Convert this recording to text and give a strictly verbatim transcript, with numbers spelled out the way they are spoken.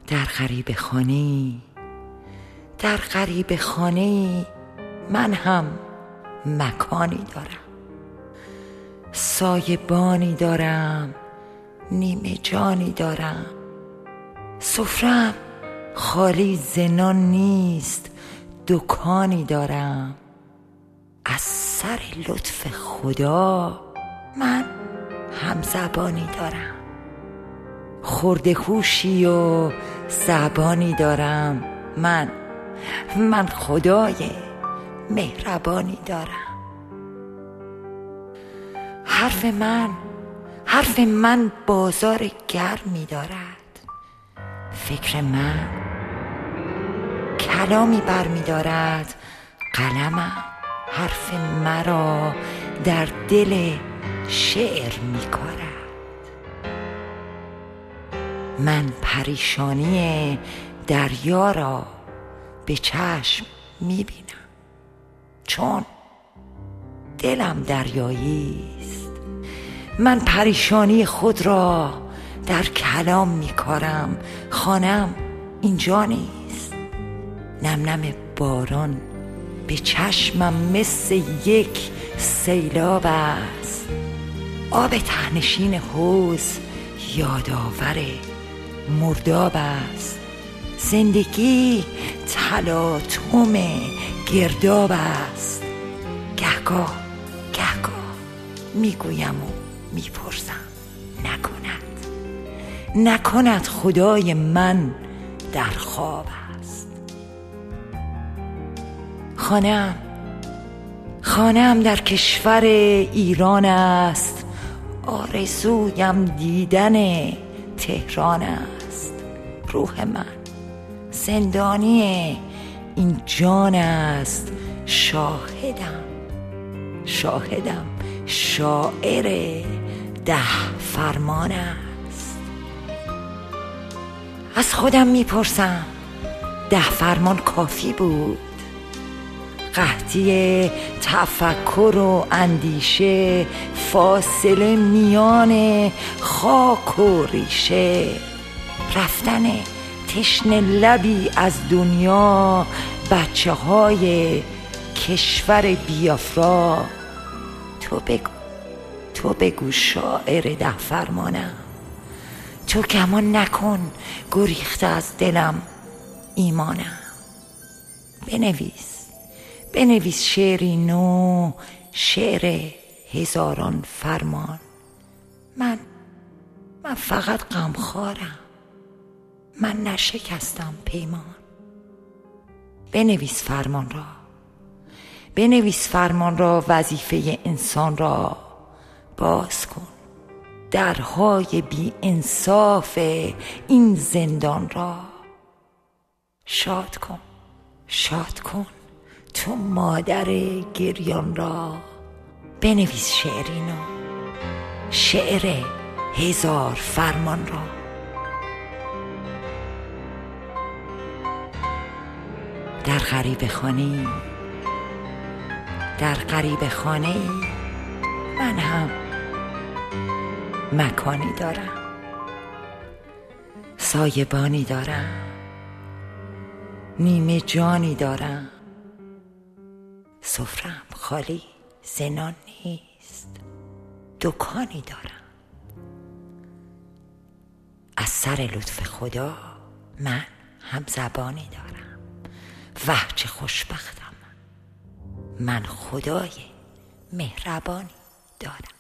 در غریب خانه‌ای، در غریب خانه‌ای من هم مکانی دارم، سایبانی دارم، نیمه جانی دارم. سفره‌ام خالی ز نان نیست، دکانی دارم. از سر لطف خدا من همزبانی دارم، خرده هوشی و زبانی دارم. من من خدای مهربانی دارم. حرف من حرف من بازار گرمی دارد، فکر من کلامی برمی دارد. قلمم حرف مرا در دل شعر می کارد. من پریشانی دریا را به چشم می بینم، چون دلم دریایی است. من پریشانی خود را در کلام می کارم. خانم اینجا نیست. نم نم باران به چشمم مثل یک سیلاب است. آب تهنشین حوض یادآور مرداب است. زندگی تلاطم گرداب است. گهگاه گهگاه میگویم و میپرسم نکند نکند خدای من در خواب است. خانه‌ام خانه‌ام در کشور ایران است. آرزویم دیدن تهران است. روح من زندانی این جان است. شاهدم شاهدم شاعر ده فرمان است. از خودم میپرسم ده فرمان کافی بود؟ قحطی تفکر و اندیشه، فاصله میان خاک و ریشه، رفتن تشنه لبی از دنیا، بچه های کشور بیافرا. تو بگو تو بگو شاعر ده فرمانم، تو گمان نکن گریخته از دلم ایمانم. بنویس بنویس شعری نو، شعر هزاران فرمان. من من فقط غمخوارم، من نشکستم پیمان. بنویس فرمان را بنویس فرمان را، وظیفه انسان را باز کن. درهای بی انصاف این زندان را شاد کن شاد کن تو مادر گریان را. بنویس شعری نو، شعر هزار فرمان را. در غریب خانه‌ای، در غریب خانه‌ای من هم مکانی دارم، سایبانی دارم، نیمه جانی دارم. سفره‌ام خالی ز نان نیست، دکانی دارم. از سر لطف خدا من همزبانی دارم. وه چه خوشبختم، من خدای مهربانی دارم.